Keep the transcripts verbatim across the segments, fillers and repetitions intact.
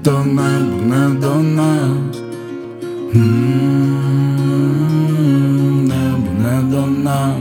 Нібито небо не до нас, М-м-м, небо не до нас.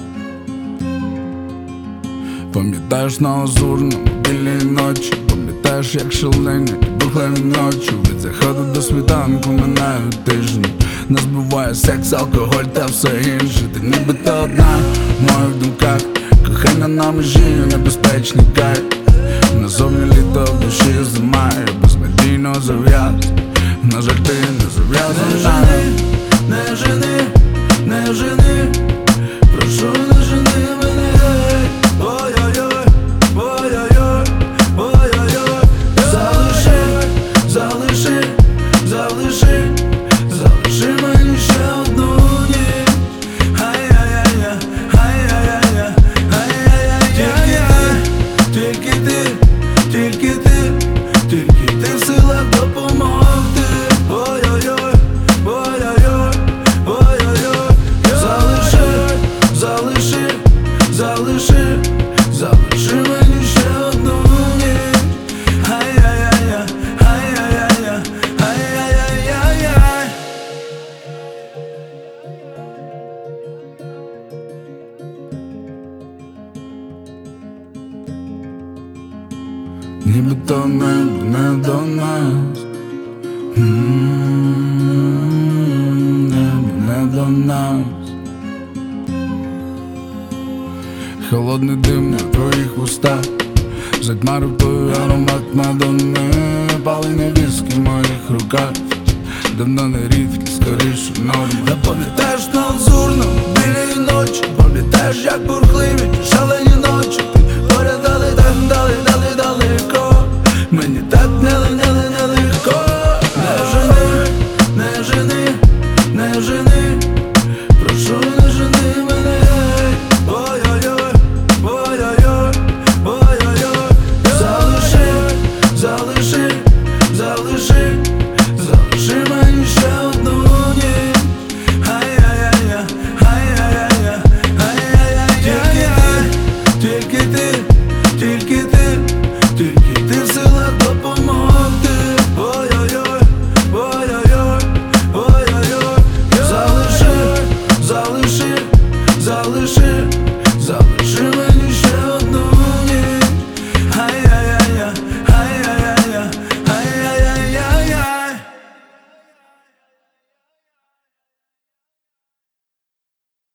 Пам'ятаєш на Лазурному білій ночі, пам'ятаєш, як шалені бурхливі ночі. Від заходу до світанку минають тижні. Нас буває секс, алкоголь та все інше. Ти нібито одна в моїх думках, кохання на межі, небезпечний кайф. Назовні літо, в душі зима, я безнадійно зав'яз. На жаль, ти не зав'язаний. Не жени, не жени, не жени, прошу, не жени мене. Ой-ой-ой, ой-ой-ой, ой-ой-ой. Залиши, залиши, залиши, залиши мені ще одну ніч. Ай-яй-яй-я, ай-яй-яй-я, ай-яй-яй-я. Тільки ти, тільки ти, тільки ти в силах допомогти. Ой-ой-ой, ой-ой-ой, ой-ой-ой. Залиши, залиши, залиши, залиши мені ще одну ніч. Ай-яй-яй-я, ай-яй-яй-я, ай-яй-яй-яй. Нібито небо не до нас, М-м-м, небо не до нас. Холодний дим на твоїх устах затьмарив той аромат Мадонни. Палене віскі в моїх руках, давно не рідкі, скоріше норма. Пам'ятаєш на Лазурному білій ночі, пам'ятаєш, як бурхливі шалені ночі. Ти поряд дали, так дали, дали далеко. Мені так не линяли нелегко. Не жени, не жени, не жени,